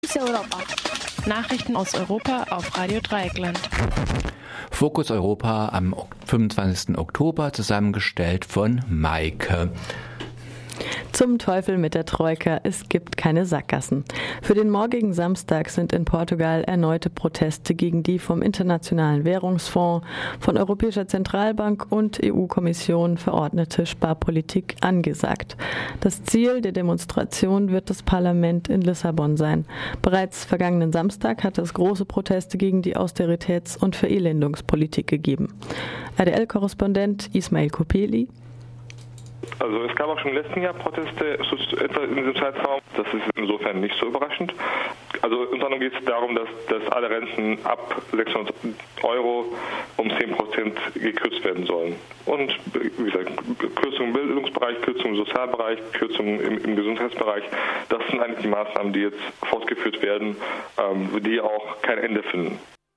Europa. Nachrichten aus Europa auf Radio Dreieckland. Fokus Europa am 25. Oktober, zusammengestellt von Maike. Zum Teufel mit der Troika, es gibt keine Sackgassen. Für den morgigen Samstag sind in Portugal erneute Proteste gegen die vom Internationalen Währungsfonds, von Europäischer Zentralbank und EU-Kommission verordnete Sparpolitik angesagt. Das Ziel der Demonstration wird das Parlament in Lissabon sein. Bereits vergangenen Samstag hat es große Proteste gegen die Austeritäts- und Verelendungspolitik gegeben. RDL-Korrespondent Ismail Kopeli. Also es gab auch schon im letzten Jahr Proteste etwa in diesem Zeitraum. Das ist insofern nicht so überraschend. Also unter anderem geht es darum, dass alle Renten ab 600 Euro um 10% gekürzt werden sollen. Und wie gesagt, Kürzungen im Bildungsbereich, Kürzungen im Sozialbereich, Kürzungen im Gesundheitsbereich, das sind eigentlich die Maßnahmen, die jetzt fortgeführt werden, die auch kein Ende finden.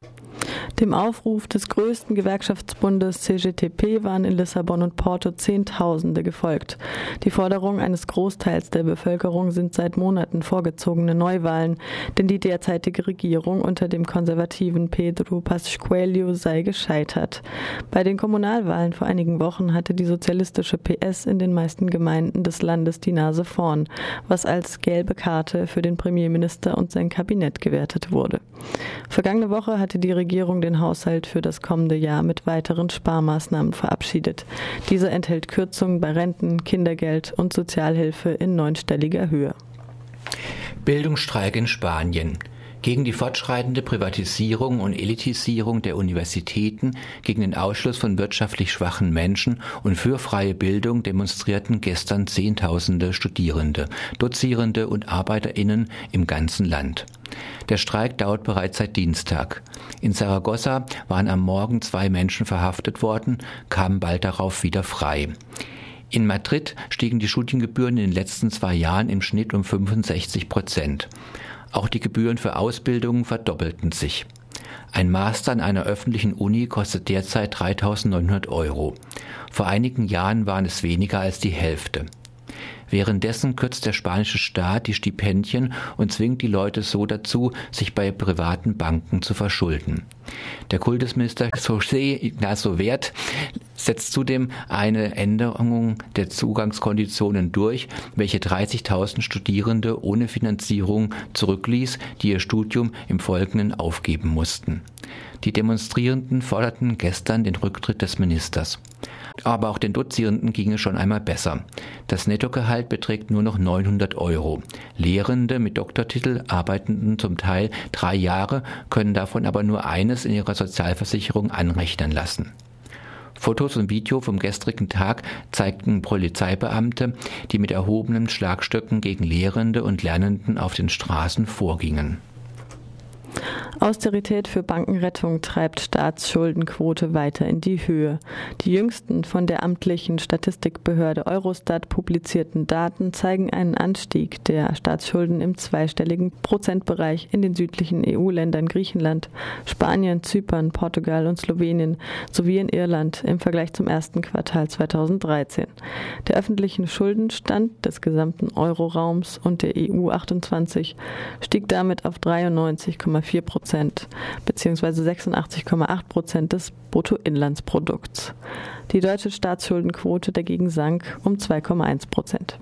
Dem Aufruf des größten Gewerkschaftsbundes CGTP waren in Lissabon und Porto Zehntausende gefolgt. Die Forderung eines Großteils der Bevölkerung sind seit Monaten vorgezogene Neuwahlen, denn die derzeitige Regierung unter dem konservativen Pedro Passos Coelho sei gescheitert. Bei den Kommunalwahlen vor einigen Wochen hatte die sozialistische PS in den meisten Gemeinden des Landes die Nase vorn, was als gelbe Karte für den Premierminister und sein Kabinett gewertet wurde. Vergangene Woche hatte die Regierung den Haushalt für das kommende Jahr mit weiteren Sparmaßnahmen verabschiedet. Dieser enthält Kürzungen bei Renten, Kindergeld und Sozialhilfe in 9-stelliger Höhe. Bildungsstreik in Spanien. Gegen die fortschreitende Privatisierung und Elitisierung der Universitäten, gegen den Ausschluss von wirtschaftlich schwachen Menschen und für freie Bildung demonstrierten gestern Zehntausende Studierende, Dozierende und ArbeiterInnen im ganzen Land. Der Streik dauert bereits seit Dienstag. In Saragossa waren am Morgen 2 Menschen verhaftet worden, kamen bald darauf wieder frei. In Madrid stiegen die Studiengebühren in den letzten 2 Jahren im Schnitt um 65%. Auch die Gebühren für Ausbildungen verdoppelten sich. Ein Master an einer öffentlichen Uni kostet derzeit 3.900 Euro. Vor einigen Jahren waren es weniger als die Hälfte. Währenddessen kürzt der spanische Staat die Stipendien und zwingt die Leute so dazu, sich bei privaten Banken zu verschulden. Der Kultusminister José Ignacio Wert setzt zudem eine Änderung der Zugangskonditionen durch, welche 30.000 Studierende ohne Finanzierung zurückließ, die ihr Studium im Folgenden aufgeben mussten. Die Demonstrierenden forderten gestern den Rücktritt des Ministers. Aber auch den Dozierenden ging es schon einmal besser. Das Nettogehalt beträgt nur noch 900 Euro. Lehrende mit Doktortitel arbeitenden zum Teil 3 Jahre, können davon aber nur eines in ihrer Sozialversicherung anrechnen lassen. Fotos und Video vom gestrigen Tag zeigten Polizeibeamte, die mit erhobenen Schlagstöcken gegen Lehrende und Lernenden auf den Straßen vorgingen. Austerität für Bankenrettung treibt Staatsschuldenquote weiter in die Höhe. Die jüngsten von der amtlichen Statistikbehörde Eurostat publizierten Daten zeigen einen Anstieg der Staatsschulden im zweistelligen Prozentbereich in den südlichen EU-Ländern Griechenland, Spanien, Zypern, Portugal und Slowenien sowie in Irland im Vergleich zum ersten Quartal 2013. Der öffentliche Schuldenstand des gesamten Euroraums und der EU 28 stieg damit auf 93,4% bzw. 86,8% des Bruttoinlandsprodukts. Die deutsche Staatsschuldenquote dagegen sank um 2,1%.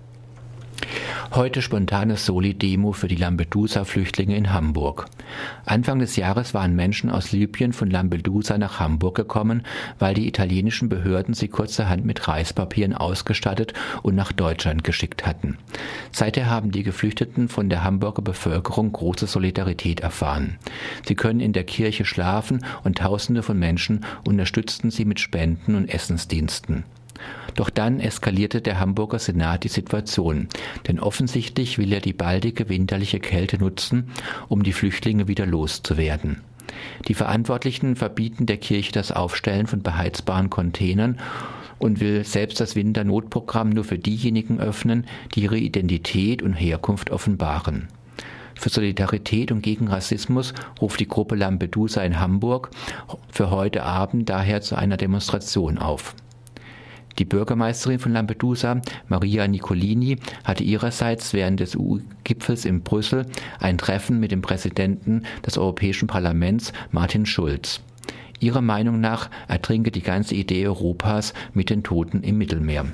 Heute spontane Soli-Demo für die Lampedusa-Flüchtlinge in Hamburg. Anfang des Jahres waren Menschen aus Libyen von Lampedusa nach Hamburg gekommen, weil die italienischen Behörden sie kurzerhand mit Reispapieren ausgestattet und nach Deutschland geschickt hatten. Seither haben die Geflüchteten von der Hamburger Bevölkerung große Solidarität erfahren. Sie können in der Kirche schlafen und Tausende von Menschen unterstützten sie mit Spenden und Essensdiensten. Doch dann eskalierte der Hamburger Senat die Situation, denn offensichtlich will er die baldige winterliche Kälte nutzen, um die Flüchtlinge wieder loszuwerden. Die Verantwortlichen verbieten der Kirche das Aufstellen von beheizbaren Containern und will selbst das Winternotprogramm nur für diejenigen öffnen, die ihre Identität und Herkunft offenbaren. Für Solidarität und gegen Rassismus ruft die Gruppe Lampedusa in Hamburg für heute Abend daher zu einer Demonstration auf. Die Bürgermeisterin von Lampedusa, Maria Nicolini, hatte ihrerseits während des EU-Gipfels in Brüssel ein Treffen mit dem Präsidenten des Europäischen Parlaments, Martin Schulz. Ihrer Meinung nach ertrinke die ganze Idee Europas mit den Toten im Mittelmeer.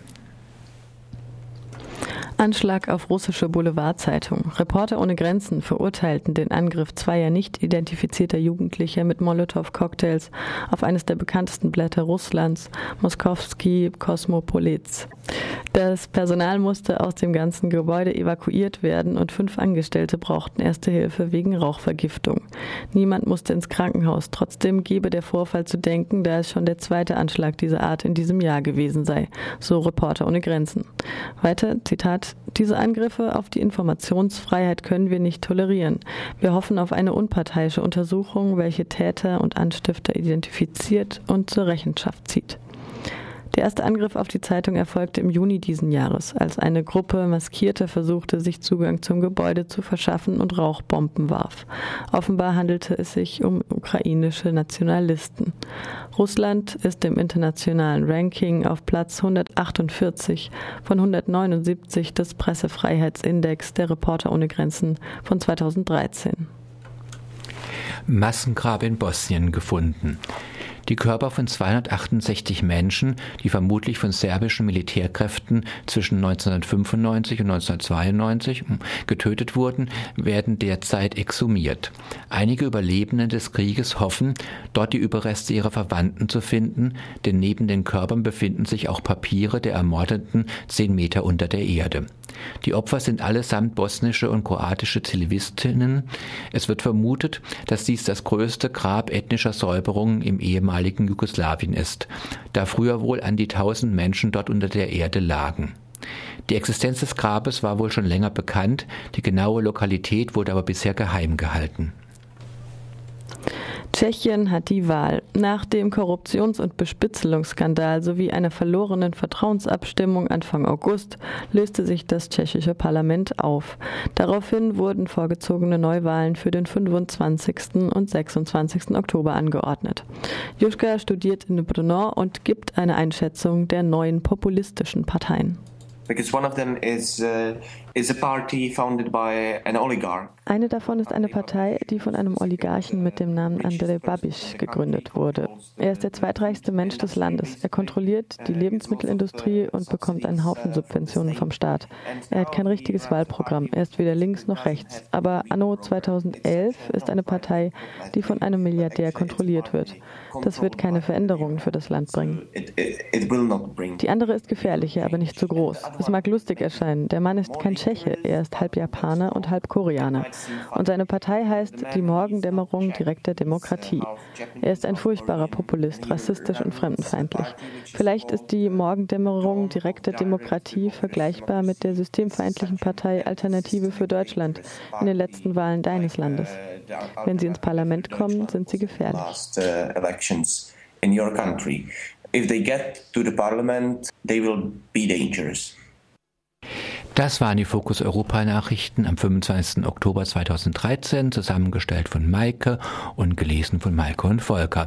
Anschlag auf russische Boulevardzeitung. Reporter ohne Grenzen verurteilten den Angriff zweier nicht identifizierter Jugendlicher mit Molotow-Cocktails auf eines der bekanntesten Blätter Russlands, Moskowski Kosmopoliz. Das Personal musste aus dem ganzen Gebäude evakuiert werden und 5 Angestellte brauchten Erste Hilfe wegen Rauchvergiftung. Niemand musste ins Krankenhaus. Trotzdem gebe der Vorfall zu denken, da es schon der zweite Anschlag dieser Art in diesem Jahr gewesen sei, so Reporter ohne Grenzen. Weiter, Zitat: Diese Angriffe auf die Informationsfreiheit können wir nicht tolerieren. Wir hoffen auf eine unparteiische Untersuchung, welche Täter und Anstifter identifiziert und zur Rechenschaft zieht. Der erste Angriff auf die Zeitung erfolgte im Juni diesen Jahres, als eine Gruppe Maskierter versuchte, sich Zugang zum Gebäude zu verschaffen und Rauchbomben warf. Offenbar handelte es sich um ukrainische Nationalisten. Russland ist im internationalen Ranking auf Platz 148 von 179 des Pressefreiheitsindex der Reporter ohne Grenzen von 2013. Massengrab in Bosnien gefunden. Die Körper von 268 Menschen, die vermutlich von serbischen Militärkräften zwischen 1995 und 1992 getötet wurden, werden derzeit exhumiert. Einige Überlebende des Krieges hoffen, dort die Überreste ihrer Verwandten zu finden, denn neben den Körpern befinden sich auch Papiere der Ermordeten 10 Meter unter der Erde. Die Opfer sind allesamt bosnische und kroatische Zivilistinnen. Es wird vermutet, dass dies das größte Grab ethnischer Säuberungen im ehemaligen Jugoslawien ist, da früher wohl an die 1000 Menschen dort unter der Erde lagen. Die Existenz des Grabes war wohl schon länger bekannt, die genaue Lokalität wurde aber bisher geheim gehalten. Tschechien hat die Wahl. Nach dem Korruptions- und Bespitzelungsskandal sowie einer verlorenen Vertrauensabstimmung Anfang August löste sich das tschechische Parlament auf. Daraufhin wurden vorgezogene Neuwahlen für den 25. und 26. Oktober angeordnet. Juschka studiert in Brno und gibt eine Einschätzung der neuen populistischen Parteien. Because one of them is a party founded by an oligarch. Eine davon ist eine Partei, die von einem Oligarchen mit dem Namen Andrej Babiš gegründet wurde. Er ist der zweitreichste Mensch des Landes. Er kontrolliert die Lebensmittelindustrie und bekommt einen Haufen Subventionen vom Staat. Er hat kein richtiges Wahlprogramm. Er ist weder links noch rechts. Aber anno 2011 ist eine Partei, die von einem Milliardär kontrolliert wird. Das wird keine Veränderungen für das Land bringen. Die andere ist gefährlicher, aber nicht so groß. Es mag lustig erscheinen. Der Mann ist kein Tscheche. Er ist halb Japaner und halb Koreaner. Und seine Partei heißt die Morgendämmerung direkter Demokratie. Er ist ein furchtbarer Populist, rassistisch und fremdenfeindlich. Vielleicht ist die Morgendämmerung direkter Demokratie vergleichbar mit der systemfeindlichen Partei Alternative für Deutschland in den letzten Wahlen deines Landes. Wenn sie ins Parlament kommen, sind sie gefährlich. If they get to the parliament, they will be dangerous. Das waren die Fokus Europa Nachrichten am 25. Oktober 2013, zusammengestellt von Maike und gelesen von Maike und Volker.